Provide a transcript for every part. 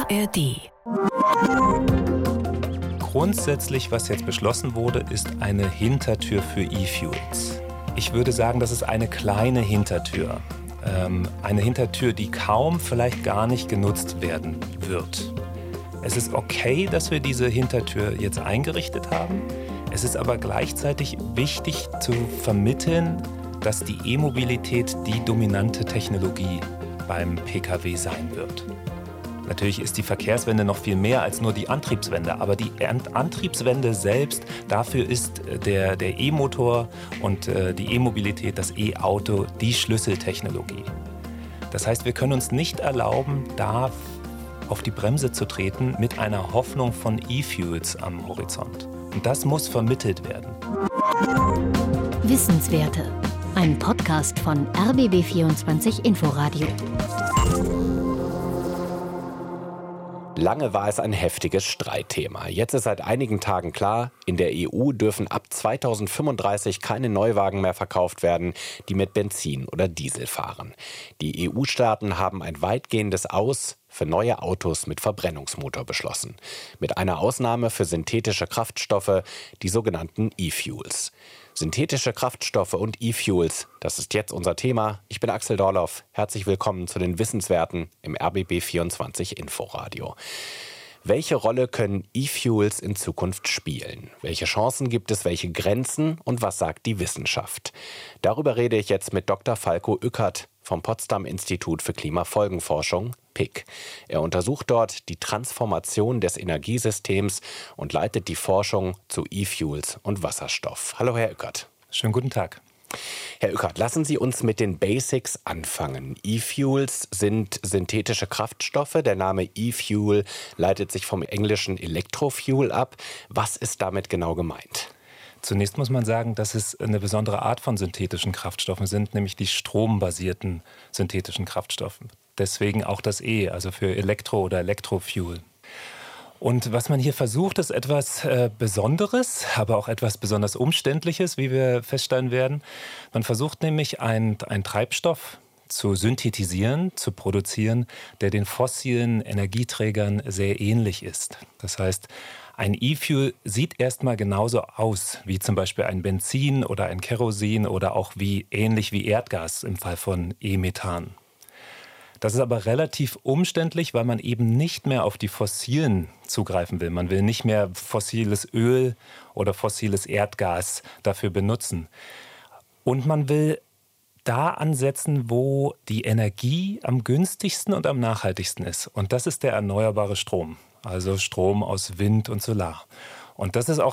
ARD. Grundsätzlich, was jetzt beschlossen wurde, ist eine Hintertür für E-Fuels. Ich würde sagen, das ist eine kleine Hintertür. Eine Hintertür, die kaum, vielleicht gar nicht genutzt werden wird. Es ist okay, dass wir diese Hintertür jetzt eingerichtet haben. Es ist aber gleichzeitig wichtig zu vermitteln, dass die E-Mobilität die dominante Technologie beim Pkw sein wird. Natürlich ist die Verkehrswende noch viel mehr als nur die Antriebswende, aber die Antriebswende selbst, dafür ist der E-Motor und die E-Mobilität, das E-Auto, die Schlüsseltechnologie. Das heißt, wir können uns nicht erlauben, da auf die Bremse zu treten mit einer Hoffnung von E-Fuels am Horizont. Und das muss vermittelt werden. Wissenswerte. Ein Podcast von RBB24 Inforadio. Lange war es ein heftiges Streitthema. Jetzt ist seit einigen Tagen klar, in der EU dürfen ab 2035 keine Neuwagen mehr verkauft werden, die mit Benzin oder Diesel fahren. Die EU-Staaten haben ein weitgehendes Aus für neue Autos mit Verbrennungsmotor beschlossen. Mit einer Ausnahme für synthetische Kraftstoffe, die sogenannten E-Fuels. Synthetische Kraftstoffe und E-Fuels, das ist jetzt unser Thema. Ich bin Axel Dorloff. Herzlich willkommen zu den Wissenswerten im RBB24 Inforadio. Welche Rolle können E-Fuels in Zukunft spielen? Welche Chancen gibt es, welche Grenzen und was sagt die Wissenschaft? Darüber rede ich jetzt mit Dr. Falko Ueckert vom Potsdam Institut für Klimafolgenforschung, PIC. Er untersucht dort die Transformation des Energiesystems und leitet die Forschung zu E-Fuels und Wasserstoff. Hallo, Herr Ueckert. Schönen guten Tag. Herr Ueckert, lassen Sie uns mit den Basics anfangen. E-Fuels sind synthetische Kraftstoffe. Der Name E-Fuel leitet sich vom englischen Electrofuel ab. Was ist damit genau gemeint? Zunächst muss man sagen, dass es eine besondere Art von synthetischen Kraftstoffen sind, nämlich die strombasierten synthetischen Kraftstoffe. Deswegen auch das E, also für Elektro- oder Electrofuel. Und was man hier versucht, ist etwas Besonderes, aber auch etwas besonders Umständliches, wie wir feststellen werden. Man versucht nämlich einen Treibstoff zu synthetisieren, zu produzieren, der den fossilen Energieträgern sehr ähnlich ist. Das heißt, ein E-Fuel sieht erstmal genauso aus wie zum Beispiel ein Benzin oder ein Kerosin oder auch ähnlich wie Erdgas im Fall von E-Methan. Das ist aber relativ umständlich, weil man eben nicht mehr auf die Fossilen zugreifen will. Man will nicht mehr fossiles Öl oder fossiles Erdgas dafür benutzen. Und man will da ansetzen, wo die Energie am günstigsten und am nachhaltigsten ist. Und das ist der erneuerbare Strom, also Strom aus Wind und Solar. Und das ist auch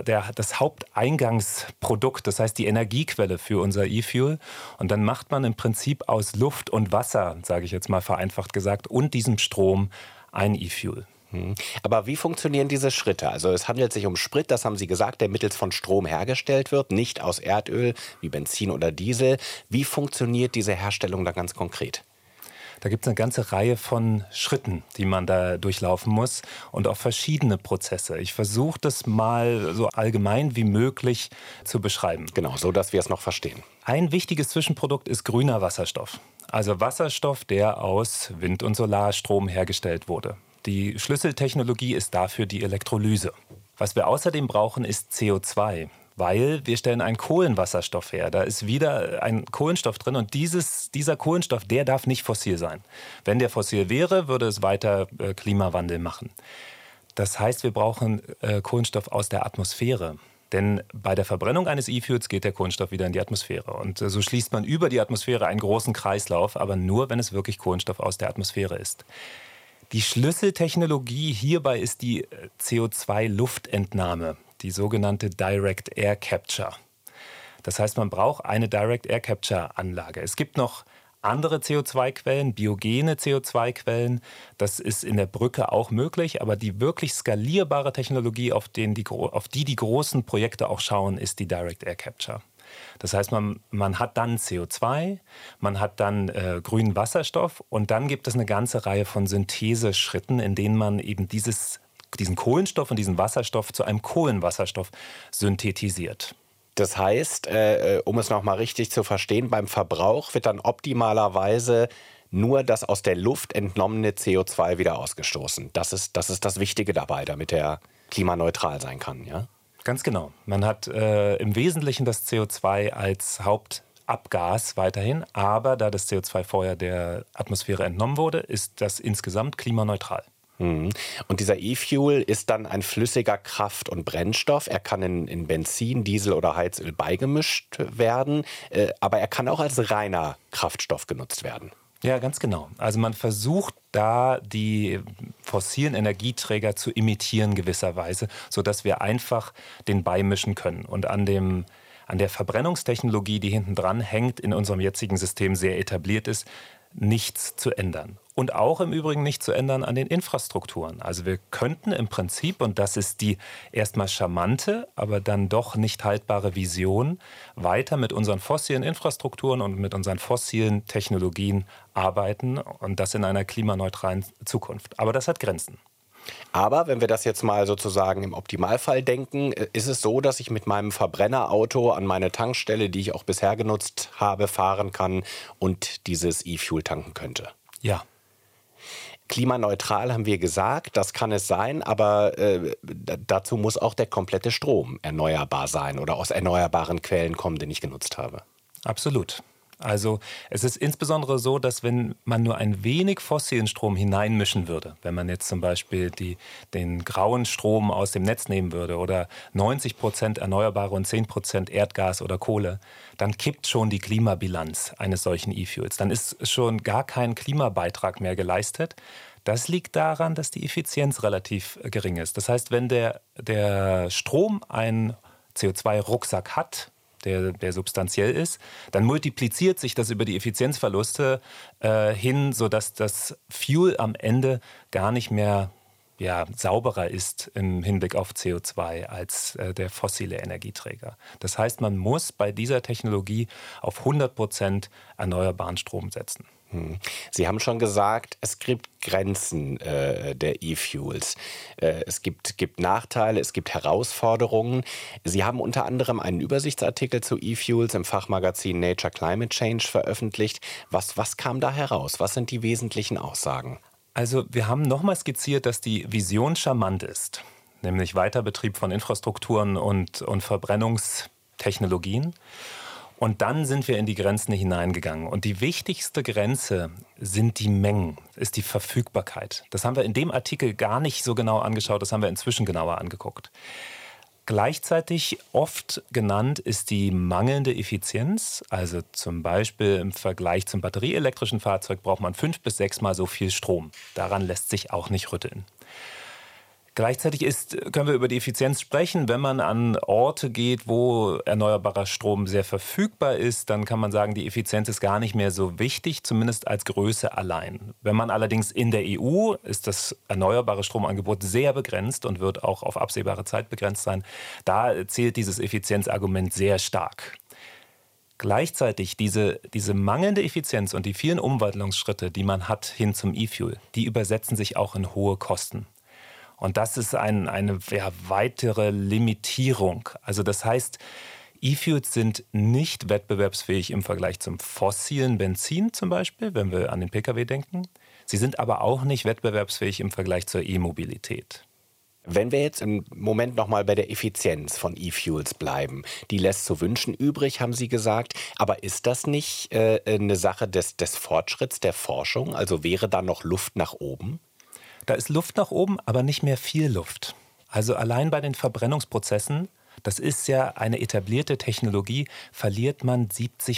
das Haupteingangsprodukt, das heißt die Energiequelle für unser E-Fuel. Und dann macht man im Prinzip aus Luft und Wasser, sage ich jetzt mal vereinfacht gesagt, und diesem Strom ein E-Fuel. Aber wie funktionieren diese Schritte? Also es handelt sich um Sprit, das haben Sie gesagt, der mittels von Strom hergestellt wird, nicht aus Erdöl wie Benzin oder Diesel. Wie funktioniert diese Herstellung da ganz konkret? Da gibt es eine ganze Reihe von Schritten, die man da durchlaufen muss und auch verschiedene Prozesse. Ich versuche das mal so allgemein wie möglich zu beschreiben. Genau, so dass wir es noch verstehen. Ein wichtiges Zwischenprodukt ist grüner Wasserstoff. Also Wasserstoff, der aus Wind- und Solarstrom hergestellt wurde. Die Schlüsseltechnologie ist dafür die Elektrolyse. Was wir außerdem brauchen, ist CO2. Weil wir stellen einen Kohlenwasserstoff her. Da ist wieder ein Kohlenstoff drin und dieser Kohlenstoff, der darf nicht fossil sein. Wenn der fossil wäre, würde es weiter Klimawandel machen. Das heißt, wir brauchen Kohlenstoff aus der Atmosphäre. Denn bei der Verbrennung eines E-Fuels geht der Kohlenstoff wieder in die Atmosphäre. Und so schließt man über die Atmosphäre einen großen Kreislauf, aber nur, wenn es wirklich Kohlenstoff aus der Atmosphäre ist. Die Schlüsseltechnologie hierbei ist die CO2-Luftentnahme. Die sogenannte Direct Air Capture. Das heißt, man braucht eine Direct Air Capture Anlage. Es gibt noch andere CO2-Quellen, biogene CO2-Quellen. Das ist in der Brücke auch möglich, aber die wirklich skalierbare Technologie, auf die großen Projekte auch schauen, ist die Direct Air Capture. Das heißt, man hat dann CO2, man hat dann grünen Wasserstoff und dann gibt es eine ganze Reihe von Syntheseschritten, in denen man eben diesen Kohlenstoff und diesen Wasserstoff zu einem Kohlenwasserstoff synthetisiert. Das heißt, um es nochmal richtig zu verstehen, beim Verbrauch wird dann optimalerweise nur das aus der Luft entnommene CO2 wieder ausgestoßen. Das ist das Wichtige dabei, damit er klimaneutral sein kann, ja? Ganz genau. Man hat im Wesentlichen das CO2 als Hauptabgas weiterhin, aber da das CO2 vorher der Atmosphäre entnommen wurde, ist das insgesamt klimaneutral. Und dieser E-Fuel ist dann ein flüssiger Kraft- und Brennstoff. Er kann in Benzin, Diesel oder Heizöl beigemischt werden, aber er kann auch als reiner Kraftstoff genutzt werden. Ja, ganz genau. Also man versucht da die fossilen Energieträger zu imitieren gewisserweise, sodass wir einfach den beimischen können. Und an der Verbrennungstechnologie, die hinten dran hängt, in unserem jetzigen System sehr etabliert ist, nichts zu ändern. Und auch im Übrigen nicht zu ändern an den Infrastrukturen. Also wir könnten im Prinzip, und das ist die erstmal charmante, aber dann doch nicht haltbare Vision, weiter mit unseren fossilen Infrastrukturen und mit unseren fossilen Technologien arbeiten und das in einer klimaneutralen Zukunft. Aber das hat Grenzen. Aber wenn wir das jetzt mal sozusagen im Optimalfall denken, ist es so, dass ich mit meinem Verbrennerauto an meine Tankstelle, die ich auch bisher genutzt habe, fahren kann und dieses E-Fuel tanken könnte. Ja. Klimaneutral haben wir gesagt, das kann es sein, aber dazu muss auch der komplette Strom erneuerbar sein oder aus erneuerbaren Quellen kommen, den ich genutzt habe. Absolut. Also es ist insbesondere so, dass wenn man nur ein wenig fossilen Strom hineinmischen würde, wenn man jetzt zum Beispiel den grauen Strom aus dem Netz nehmen würde oder 90% Erneuerbare und 10% Erdgas oder Kohle, dann kippt schon die Klimabilanz eines solchen E-Fuels. Dann ist schon gar kein Klimabeitrag mehr geleistet. Das liegt daran, dass die Effizienz relativ gering ist. Das heißt, wenn der Strom einen CO2-Rucksack hat, der substanziell ist, dann multipliziert sich das über die Effizienzverluste hin, sodass das Fuel am Ende gar nicht mehr sauberer ist im Hinblick auf CO2 als der fossile Energieträger. Das heißt, man muss bei dieser Technologie auf 100% erneuerbaren Strom setzen. Sie haben schon gesagt, es gibt Grenzen der E-Fuels. Es gibt Nachteile, es gibt Herausforderungen. Sie haben unter anderem einen Übersichtsartikel zu E-Fuels im Fachmagazin Nature Climate Change veröffentlicht. Was kam da heraus? Was sind die wesentlichen Aussagen? Also wir haben nochmal skizziert, dass die Vision charmant ist, nämlich Weiterbetrieb von Infrastrukturen und Verbrennungstechnologien. Und dann sind wir in die Grenzen hineingegangen. Und die wichtigste Grenze sind die Mengen, ist die Verfügbarkeit. Das haben wir in dem Artikel gar nicht so genau angeschaut, das haben wir inzwischen genauer angeguckt. Gleichzeitig oft genannt ist die mangelnde Effizienz. Also zum Beispiel im Vergleich zum batterieelektrischen Fahrzeug braucht man 5 bis 6 Mal so viel Strom. Daran lässt sich auch nicht rütteln. Gleichzeitig können wir über die Effizienz sprechen. Wenn man an Orte geht, wo erneuerbarer Strom sehr verfügbar ist, dann kann man sagen, die Effizienz ist gar nicht mehr so wichtig, zumindest als Größe allein. Wenn man allerdings in der EU ist das erneuerbare Stromangebot sehr begrenzt und wird auch auf absehbare Zeit begrenzt sein. Da zählt dieses Effizienzargument sehr stark. Gleichzeitig diese mangelnde Effizienz und die vielen Umwandlungsschritte, die man hat hin zum E-Fuel, die übersetzen sich auch in hohe Kosten. Und das ist eine weitere Limitierung. Also das heißt, E-Fuels sind nicht wettbewerbsfähig im Vergleich zum fossilen Benzin zum Beispiel, wenn wir an den Pkw denken. Sie sind aber auch nicht wettbewerbsfähig im Vergleich zur E-Mobilität. Wenn wir jetzt im Moment nochmal bei der Effizienz von E-Fuels bleiben, die lässt zu wünschen übrig, haben Sie gesagt. Aber ist das nicht eine Sache des Fortschritts, der Forschung? Also wäre da noch Luft nach oben? Da ist Luft nach oben, aber nicht mehr viel Luft. Also allein bei den Verbrennungsprozessen, das ist ja eine etablierte Technologie, verliert man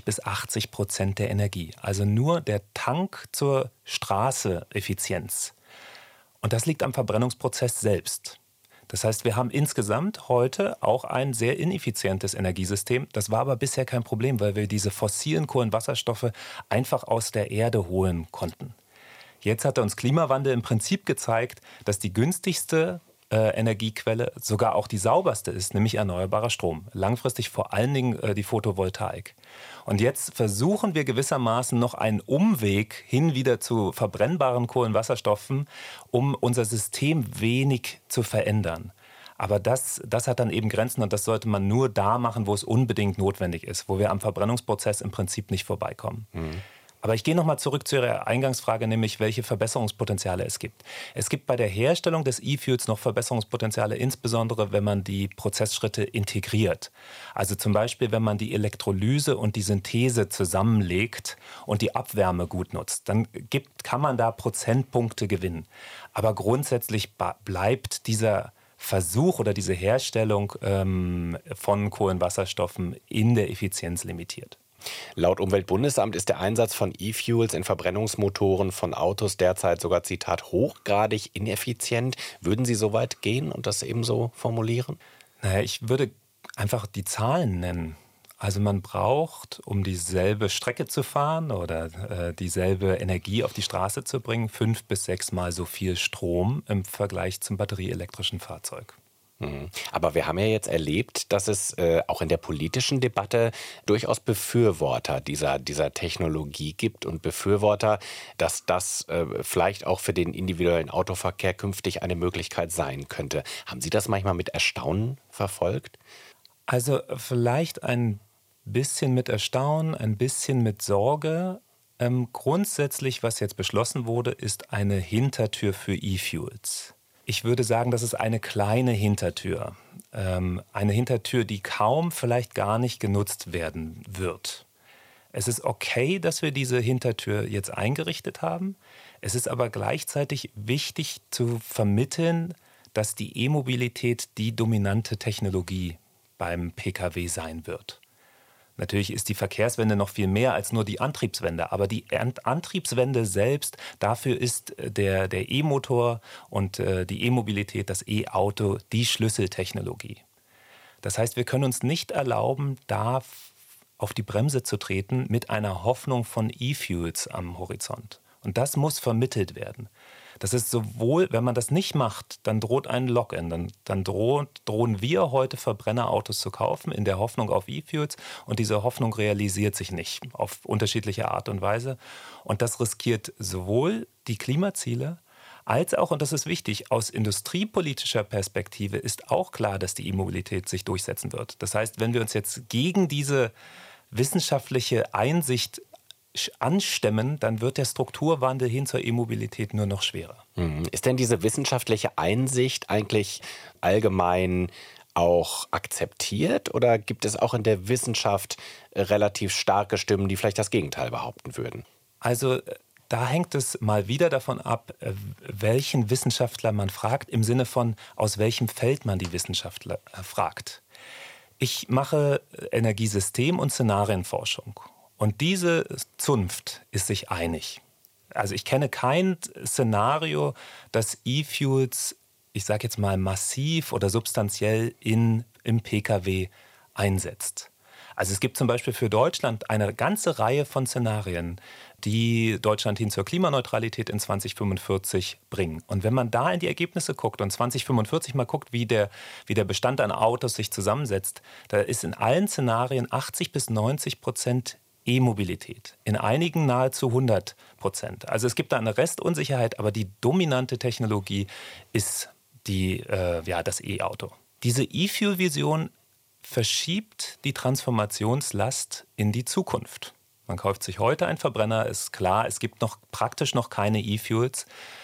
70-80% der Energie. Also nur der Tank zur Straße Effizienz. Und das liegt am Verbrennungsprozess selbst. Das heißt, wir haben insgesamt heute auch ein sehr ineffizientes Energiesystem. Das war aber bisher kein Problem, weil wir diese fossilen Kohlenwasserstoffe einfach aus der Erde holen konnten. Jetzt hat uns Klimawandel im Prinzip gezeigt, dass die günstigste Energiequelle sogar auch die sauberste ist, nämlich erneuerbarer Strom. Langfristig vor allen Dingen die Photovoltaik. Und jetzt versuchen wir gewissermaßen noch einen Umweg hin wieder zu verbrennbaren Kohlenwasserstoffen, um unser System wenig zu verändern. Aber das hat dann eben Grenzen und das sollte man nur da machen, wo es unbedingt notwendig ist, wo wir am Verbrennungsprozess im Prinzip nicht vorbeikommen. Aber ich gehe nochmal zurück zu Ihrer Eingangsfrage, nämlich welche Verbesserungspotenziale es gibt. Es gibt bei der Herstellung des E-Fuels noch Verbesserungspotenziale, insbesondere wenn man die Prozessschritte integriert. Also zum Beispiel, wenn man die Elektrolyse und die Synthese zusammenlegt und die Abwärme gut nutzt, dann kann man da Prozentpunkte gewinnen. Aber grundsätzlich bleibt dieser Versuch oder diese Herstellung von Kohlenwasserstoffen in der Effizienz limitiert. Laut Umweltbundesamt ist der Einsatz von E-Fuels in Verbrennungsmotoren von Autos derzeit sogar, Zitat, hochgradig ineffizient. Würden Sie so weit gehen und das eben so formulieren? Naja, ich würde einfach die Zahlen nennen. Also man braucht, um dieselbe Strecke zu fahren oder dieselbe Energie auf die Straße zu bringen, 5 bis 6 Mal so viel Strom im Vergleich zum batterieelektrischen Fahrzeug. Aber wir haben ja jetzt erlebt, dass es auch in der politischen Debatte durchaus Befürworter dieser Technologie gibt und Befürworter, dass das vielleicht auch für den individuellen Autoverkehr künftig eine Möglichkeit sein könnte. Haben Sie das manchmal mit Erstaunen verfolgt? Also vielleicht ein bisschen mit Erstaunen, ein bisschen mit Sorge. Grundsätzlich, was jetzt beschlossen wurde, ist eine Hintertür für E-Fuels. Ich würde sagen, das ist eine kleine Hintertür. Eine Hintertür, die kaum, vielleicht gar nicht genutzt werden wird. Es ist okay, dass wir diese Hintertür jetzt eingerichtet haben. Es ist aber gleichzeitig wichtig zu vermitteln, dass die E-Mobilität die dominante Technologie beim Pkw sein wird. Natürlich ist die Verkehrswende noch viel mehr als nur die Antriebswende, aber die Antriebswende selbst, dafür ist der E-Motor und die E-Mobilität, das E-Auto, die Schlüsseltechnologie. Das heißt, wir können uns nicht erlauben, da auf die Bremse zu treten mit einer Hoffnung von E-Fuels am Horizont. Und das muss vermittelt werden. Das ist sowohl, wenn man das nicht macht, dann droht ein Lock-in. Dann drohen wir heute Verbrennerautos zu kaufen in der Hoffnung auf E-Fuels. Und diese Hoffnung realisiert sich nicht auf unterschiedliche Art und Weise. Und das riskiert sowohl die Klimaziele als auch, und das ist wichtig, aus industriepolitischer Perspektive ist auch klar, dass die E-Mobilität sich durchsetzen wird. Das heißt, wenn wir uns jetzt gegen diese wissenschaftliche Einsicht anstemmen, dann wird der Strukturwandel hin zur E-Mobilität nur noch schwerer. Ist denn diese wissenschaftliche Einsicht eigentlich allgemein auch akzeptiert oder gibt es auch in der Wissenschaft relativ starke Stimmen, die vielleicht das Gegenteil behaupten würden? Also da hängt es mal wieder davon ab, welchen Wissenschaftler man fragt, im Sinne von, aus welchem Feld man die Wissenschaftler fragt. Ich mache Energiesystem- und Szenarienforschung. Und diese Zunft ist sich einig. Also ich kenne kein Szenario, das E-Fuels, ich sage jetzt mal massiv oder substanziell im Pkw einsetzt. Also es gibt zum Beispiel für Deutschland eine ganze Reihe von Szenarien, die Deutschland hin zur Klimaneutralität in 2045 bringen. Und wenn man da in die Ergebnisse guckt und 2045 mal guckt, wie der Bestand an Autos sich zusammensetzt, da ist in allen Szenarien 80-90% E-Mobilität, in einigen nahezu 100%. Also es gibt da eine Restunsicherheit, aber die dominante Technologie ist das E-Auto. Diese E-Fuel-Vision verschiebt die Transformationslast in die Zukunft. Man kauft sich heute einen Verbrenner, ist klar, es gibt praktisch noch keine E-Fuels.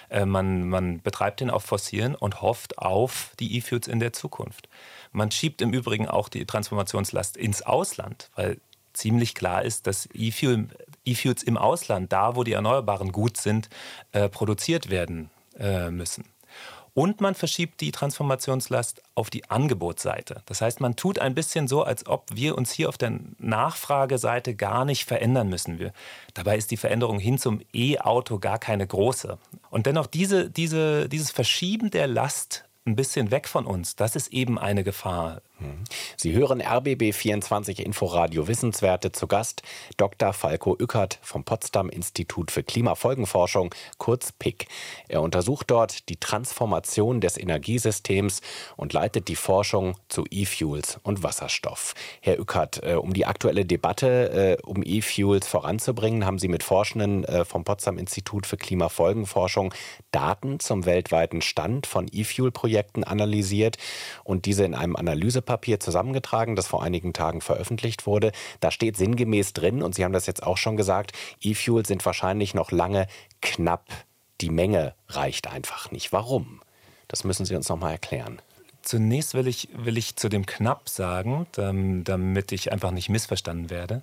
Man betreibt den auf Fossilen und hofft auf die E-Fuels in der Zukunft. Man schiebt im Übrigen auch die Transformationslast ins Ausland, weil ziemlich klar ist, dass E-Fuels im Ausland, da wo die Erneuerbaren gut sind, produziert werden müssen. Und man verschiebt die Transformationslast auf die Angebotsseite. Das heißt, man tut ein bisschen so, als ob wir uns hier auf der Nachfrageseite gar nicht verändern müssen. Dabei ist die Veränderung hin zum E-Auto gar keine große. Und dennoch dieses Verschieben der Last ein bisschen weg von uns, das ist eben eine Gefahr. Sie hören RBB24 Inforadio Wissenswerte, zu Gast Dr. Falko Ückert vom Potsdam Institut für Klimafolgenforschung, kurz PIC. Er untersucht dort die Transformation des Energiesystems und leitet die Forschung zu E-Fuels und Wasserstoff. Herr Ückert, um die aktuelle Debatte um E-Fuels voranzubringen, haben Sie mit Forschenden vom Potsdam Institut für Klimafolgenforschung Daten zum weltweiten Stand von E-Fuel-Projekten analysiert und diese in einem Analysepapier Pressepapier zusammengetragen, das vor einigen Tagen veröffentlicht wurde. Da steht sinngemäß drin, und Sie haben das jetzt auch schon gesagt, E-Fuels sind wahrscheinlich noch lange knapp. Die Menge reicht einfach nicht. Warum? Das müssen Sie uns noch mal erklären. Zunächst will ich zu dem knapp sagen, damit ich einfach nicht missverstanden werde.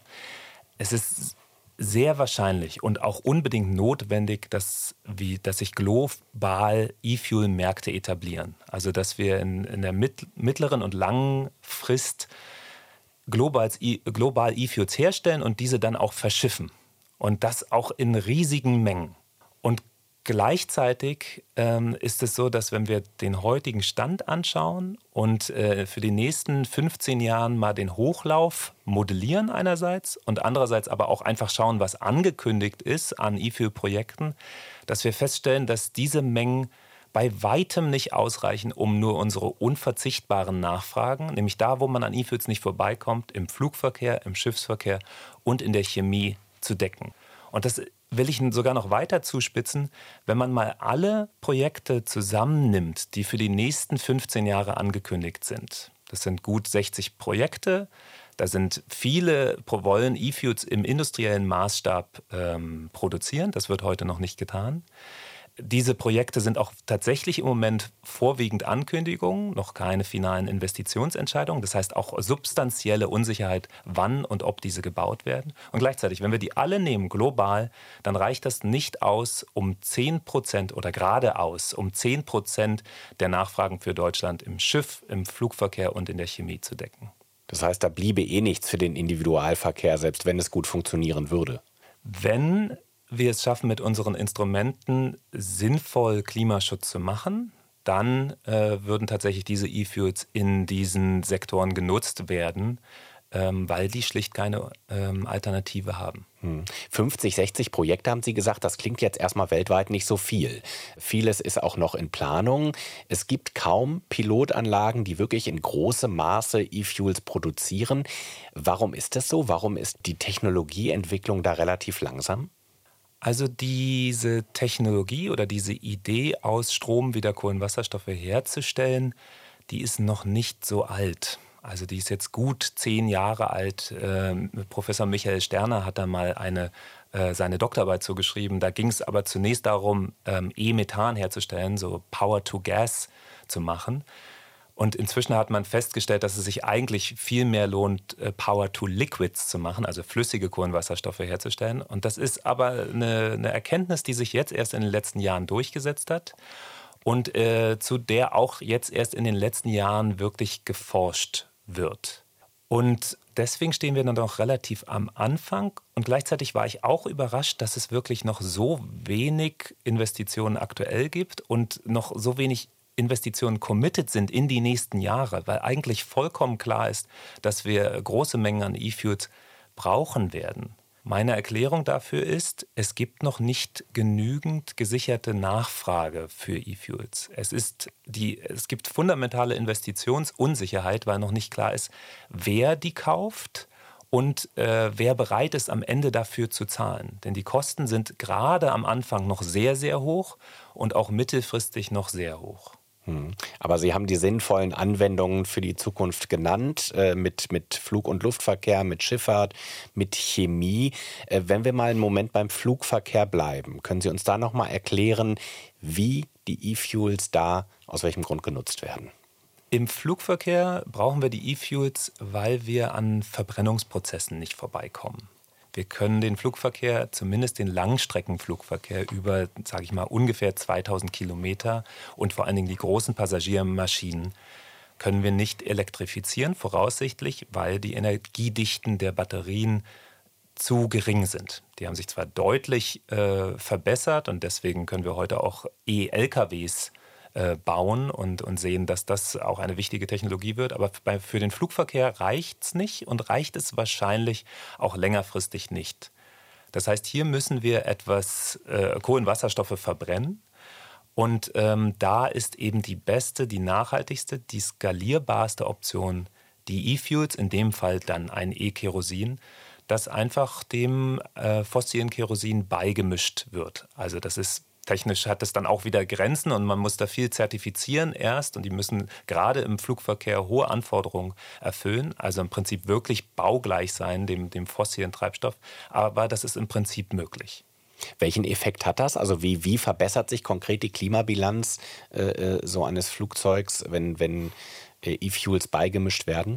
Es ist sehr wahrscheinlich und auch unbedingt notwendig, dass sich global E-Fuel-Märkte etablieren. Also dass wir in der mittleren und langen Frist global E-Fuels herstellen und diese dann auch verschiffen. Und das auch in riesigen Mengen. Und gleichzeitig ist es so, dass wenn wir den heutigen Stand anschauen und für die nächsten 15 Jahren mal den Hochlauf modellieren einerseits und andererseits aber auch einfach schauen, was angekündigt ist an E-Fuel-Projekten, dass wir feststellen, dass diese Mengen bei weitem nicht ausreichen, um nur unsere unverzichtbaren Nachfragen, nämlich da, wo man an E-Fuels nicht vorbeikommt, im Flugverkehr, im Schiffsverkehr und in der Chemie zu decken. Und das will ich sogar noch weiter zuspitzen, wenn man mal alle Projekte zusammennimmt, die für die nächsten 15 Jahre angekündigt sind. Das sind gut 60 Projekte, da sind viele, wollen E-Fuels im industriellen Maßstab produzieren, das wird heute noch nicht getan. Diese Projekte sind auch tatsächlich im Moment vorwiegend Ankündigungen, noch keine finalen Investitionsentscheidungen. Das heißt auch substanzielle Unsicherheit, wann und ob diese gebaut werden. Und gleichzeitig, wenn wir die alle nehmen, global, dann reicht das nicht aus, um 10% oder geradeaus um 10% der Nachfragen für Deutschland im Schiff, im Flugverkehr und in der Chemie zu decken. Das heißt, da bliebe nichts für den Individualverkehr, selbst wenn es gut funktionieren würde. Wenn wir es schaffen, mit unseren Instrumenten sinnvoll Klimaschutz zu machen, dann würden tatsächlich diese E-Fuels in diesen Sektoren genutzt werden, weil die schlicht keine Alternative haben. 50, 60 Projekte haben Sie gesagt, das klingt jetzt erstmal weltweit nicht so viel. Vieles ist auch noch in Planung. Es gibt kaum Pilotanlagen, die wirklich in großem Maße E-Fuels produzieren. Warum ist das so? Warum ist die Technologieentwicklung da relativ langsam? Also diese Technologie oder diese Idee, aus Strom wieder Kohlenwasserstoffe herzustellen, die ist noch nicht so alt. Also die ist jetzt gut 10 Jahre alt. Professor Michael Sterner hat da mal seine Doktorarbeit zugeschrieben. Da ging es aber zunächst darum, E-Methan herzustellen, so Power-to-Gas zu machen. Und inzwischen hat man festgestellt, dass es sich eigentlich viel mehr lohnt, Power-to-Liquids zu machen, also flüssige Kohlenwasserstoffe herzustellen. Und das ist aber eine Erkenntnis, die sich jetzt erst in den letzten Jahren durchgesetzt hat und zu der auch jetzt erst in den letzten Jahren wirklich geforscht wird. Und deswegen stehen wir dann noch relativ am Anfang. Und gleichzeitig war ich auch überrascht, dass es wirklich noch so wenig Investitionen aktuell gibt und noch so wenig Investitionen committed sind in die nächsten Jahre, weil eigentlich vollkommen klar ist, dass wir große Mengen an E-Fuels brauchen werden. Meine Erklärung dafür ist, es gibt noch nicht genügend gesicherte Nachfrage für E-Fuels. Es gibt fundamentale Investitionsunsicherheit, weil noch nicht klar ist, wer die kauft und wer bereit ist, am Ende dafür zu zahlen. Denn die Kosten sind gerade am Anfang noch sehr, sehr hoch und auch mittelfristig noch sehr hoch. Aber Sie haben die sinnvollen Anwendungen für die Zukunft genannt, mit Flug- und Luftverkehr, mit Schifffahrt, mit Chemie. Wenn wir mal einen Moment beim Flugverkehr bleiben, können Sie uns da noch mal erklären, wie die E-Fuels da aus welchem Grund genutzt werden? Im Flugverkehr brauchen wir die E-Fuels, weil wir an Verbrennungsprozessen nicht vorbeikommen. Wir können den Flugverkehr, zumindest den Langstreckenflugverkehr über, sage ich mal, ungefähr 2000 Kilometer und vor allen Dingen die großen Passagiermaschinen, können wir nicht elektrifizieren, voraussichtlich, weil die Energiedichten der Batterien zu gering sind. Die haben sich zwar deutlich verbessert und deswegen können wir heute auch E-LKWs bauen und sehen, dass das auch eine wichtige Technologie wird. Aber für den Flugverkehr reicht es nicht und reicht es wahrscheinlich auch längerfristig nicht. Das heißt, hier müssen wir etwas Kohlenwasserstoffe verbrennen. Und da ist eben die beste, die nachhaltigste, die skalierbarste Option die E-Fuels, in dem Fall dann ein E-Kerosin, das einfach dem fossilen Kerosin beigemischt wird. Also das ist Technisch hat es dann auch wieder Grenzen und man muss da viel zertifizieren erst und die müssen gerade im Flugverkehr hohe Anforderungen erfüllen, also im Prinzip wirklich baugleich sein dem fossilen Treibstoff, aber das ist im Prinzip möglich. Welchen Effekt hat das? Also wie verbessert sich konkret die Klimabilanz so eines Flugzeugs, wenn E-Fuels beigemischt werden?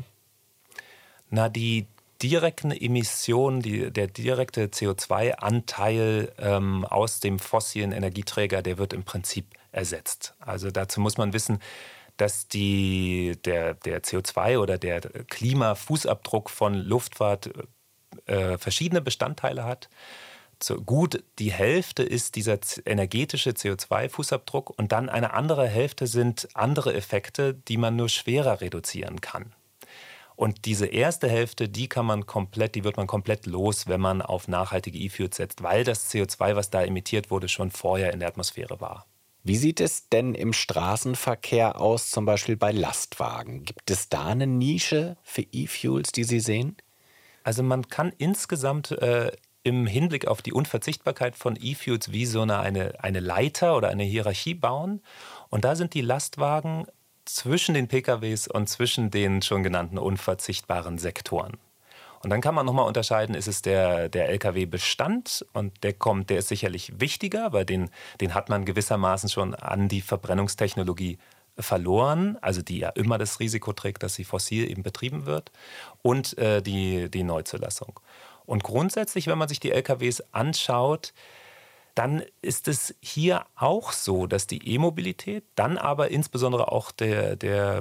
Na, die direkten Emissionen, der direkte CO2-Anteil aus dem fossilen Energieträger, der wird im Prinzip ersetzt. Also dazu muss man wissen, dass der CO2 oder der Klimafußabdruck von Luftfahrt verschiedene Bestandteile hat. So gut die Hälfte ist dieser energetische CO2-Fußabdruck und dann eine andere Hälfte sind andere Effekte, die man nur schwerer reduzieren kann. Und diese erste Hälfte, die wird man komplett los, wenn man auf nachhaltige E-Fuels setzt, weil das CO2, was da emittiert wurde, schon vorher in der Atmosphäre war. Wie sieht es denn im Straßenverkehr aus, zum Beispiel bei Lastwagen? Gibt es da eine Nische für E-Fuels, die Sie sehen? Also man kann insgesamt im Hinblick auf die Unverzichtbarkeit von E-Fuels wie so eine Leiter oder eine Hierarchie bauen. Und da sind die Lastwagen zwischen den PKWs und zwischen den schon genannten unverzichtbaren Sektoren. Und dann kann man nochmal unterscheiden, ist es der Lkw-Bestand und der ist sicherlich wichtiger, weil den hat man gewissermaßen schon an die Verbrennungstechnologie verloren, also die ja immer das Risiko trägt, dass sie fossil eben betrieben wird, und die Neuzulassung. Und grundsätzlich, wenn man sich die LKWs anschaut, dann ist es hier auch so, dass die E-Mobilität, dann aber insbesondere auch der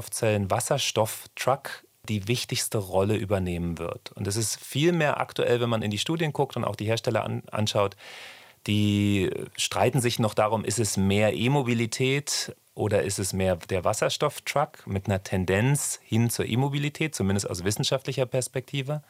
Brennstoffzellen-Wasserstoff-Truck die wichtigste Rolle übernehmen wird. Und es ist viel mehr aktuell, wenn man in die Studien guckt und auch die Hersteller anschaut, die streiten sich noch darum, ist es mehr E-Mobilität oder ist es mehr der Wasserstoff-Truck mit einer Tendenz hin zur E-Mobilität, zumindest aus wissenschaftlicher Perspektive,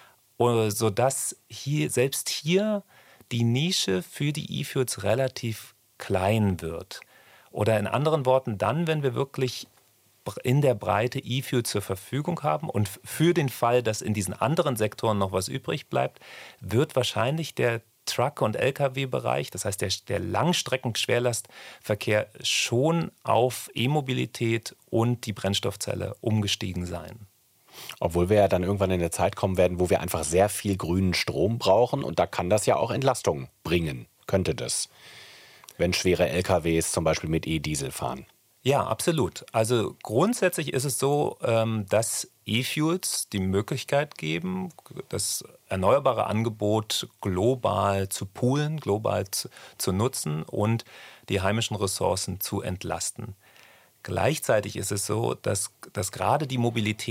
sodass selbst hier die Nische für die E-Fuels relativ klein wird. Oder in anderen Worten, dann, wenn wir wirklich in der Breite E-Fuels zur Verfügung haben und für den Fall, dass in diesen anderen Sektoren noch was übrig bleibt, wird wahrscheinlich der Truck- und Lkw-Bereich, das heißt der Langstrecken-Schwerlastverkehr, schon auf E-Mobilität und die Brennstoffzelle umgestiegen sein. Obwohl wir ja dann irgendwann in eine Zeit kommen werden, wo wir einfach sehr viel grünen Strom brauchen. Und da kann das ja auch Entlastung bringen, könnte das, wenn schwere LKWs zum Beispiel mit E-Diesel fahren. Ja, absolut. Also grundsätzlich ist es so, dass E-Fuels die Möglichkeit geben, das erneuerbare Angebot global zu poolen, global zu nutzen und die heimischen Ressourcen zu entlasten. Gleichzeitig ist es so, dass gerade die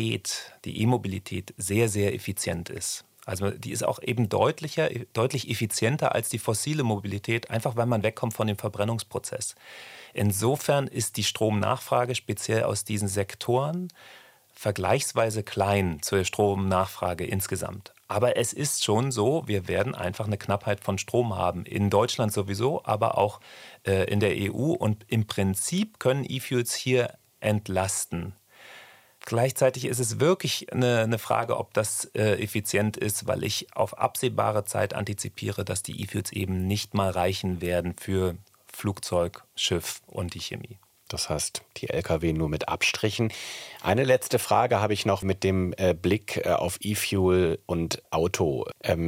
E-Mobilität sehr, sehr effizient ist. Also die ist auch eben deutlich effizienter als die fossile Mobilität, einfach weil man wegkommt von dem Verbrennungsprozess. Insofern ist die Stromnachfrage speziell aus diesen Sektoren vergleichsweise klein zur Stromnachfrage insgesamt. Aber es ist schon so, wir werden einfach eine Knappheit von Strom haben. In Deutschland sowieso, aber auch in der EU. Und im Prinzip können E-Fuels hier entlasten. Gleichzeitig ist es wirklich eine Frage, ob das effizient ist, weil ich auf absehbare Zeit antizipiere, dass die E-Fuels eben nicht mal reichen werden für Flugzeug, Schiff und die Chemie. Das heißt, die Lkw nur mit Abstrichen. Eine letzte Frage habe ich noch mit dem Blick auf E-Fuel und Auto.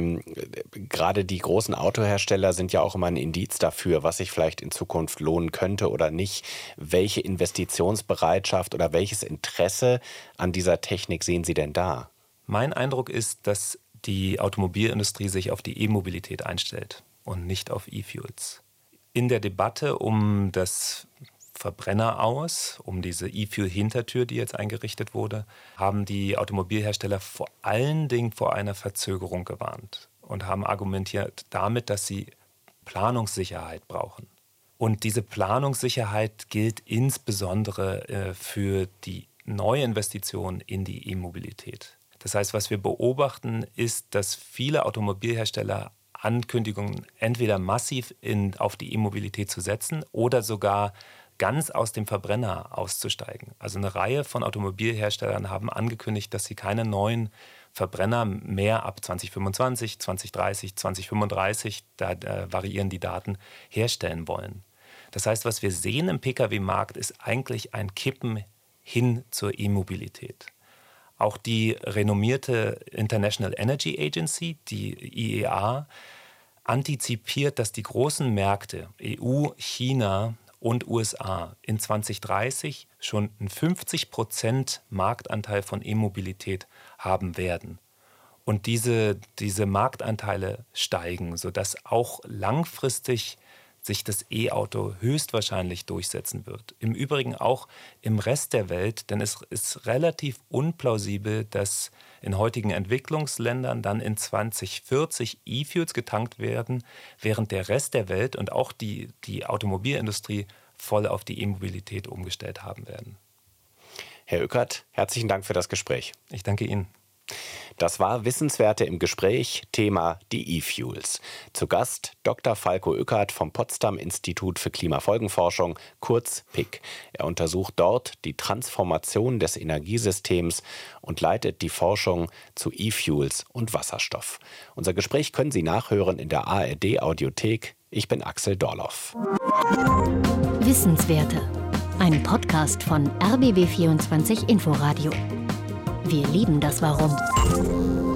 Gerade die großen Autohersteller sind ja auch immer ein Indiz dafür, was sich vielleicht in Zukunft lohnen könnte oder nicht. Welche Investitionsbereitschaft oder welches Interesse an dieser Technik sehen Sie denn da? Mein Eindruck ist, dass die Automobilindustrie sich auf die E-Mobilität einstellt und nicht auf E-Fuels. In der Debatte um das Verbrenner aus, um diese E-Fuel-Hintertür, die jetzt eingerichtet wurde, haben die Automobilhersteller vor allen Dingen vor einer Verzögerung gewarnt und haben argumentiert damit, dass sie Planungssicherheit brauchen. Und diese Planungssicherheit gilt insbesondere für die Neuinvestitionen in die E-Mobilität. Das heißt, was wir beobachten, ist, dass viele Automobilhersteller Ankündigungen entweder massiv auf die E-Mobilität zu setzen oder sogar ganz aus dem Verbrenner auszusteigen. Also eine Reihe von Automobilherstellern haben angekündigt, dass sie keine neuen Verbrenner mehr ab 2025, 2030, 2035, da variieren die Daten, herstellen wollen. Das heißt, was wir sehen im Pkw-Markt, ist eigentlich ein Kippen hin zur E-Mobilität. Auch die renommierte International Energy Agency, die IEA, antizipiert, dass die großen Märkte EU, China und USA in 2030 schon einen 50% Marktanteil von E-Mobilität haben werden. Und diese Marktanteile steigen, sodass auch langfristig sich das E-Auto höchstwahrscheinlich durchsetzen wird. Im Übrigen auch im Rest der Welt, denn es ist relativ unplausibel, dass in heutigen Entwicklungsländern dann in 2040 E-Fuels getankt werden, während der Rest der Welt und auch die Automobilindustrie voll auf die E-Mobilität umgestellt haben werden. Herr Ueckert, herzlichen Dank für das Gespräch. Ich danke Ihnen. Das war Wissenswerte im Gespräch, Thema die E-Fuels. Zu Gast Dr. Falko Ueckert vom Potsdam Institut für Klimafolgenforschung, kurz PIC. Er untersucht dort die Transformation des Energiesystems und leitet die Forschung zu E-Fuels und Wasserstoff. Unser Gespräch können Sie nachhören in der ARD-Audiothek. Ich bin Axel Dorloff. Wissenswerte. Ein Podcast von RBB 24 Inforadio. Wir lieben das Warum.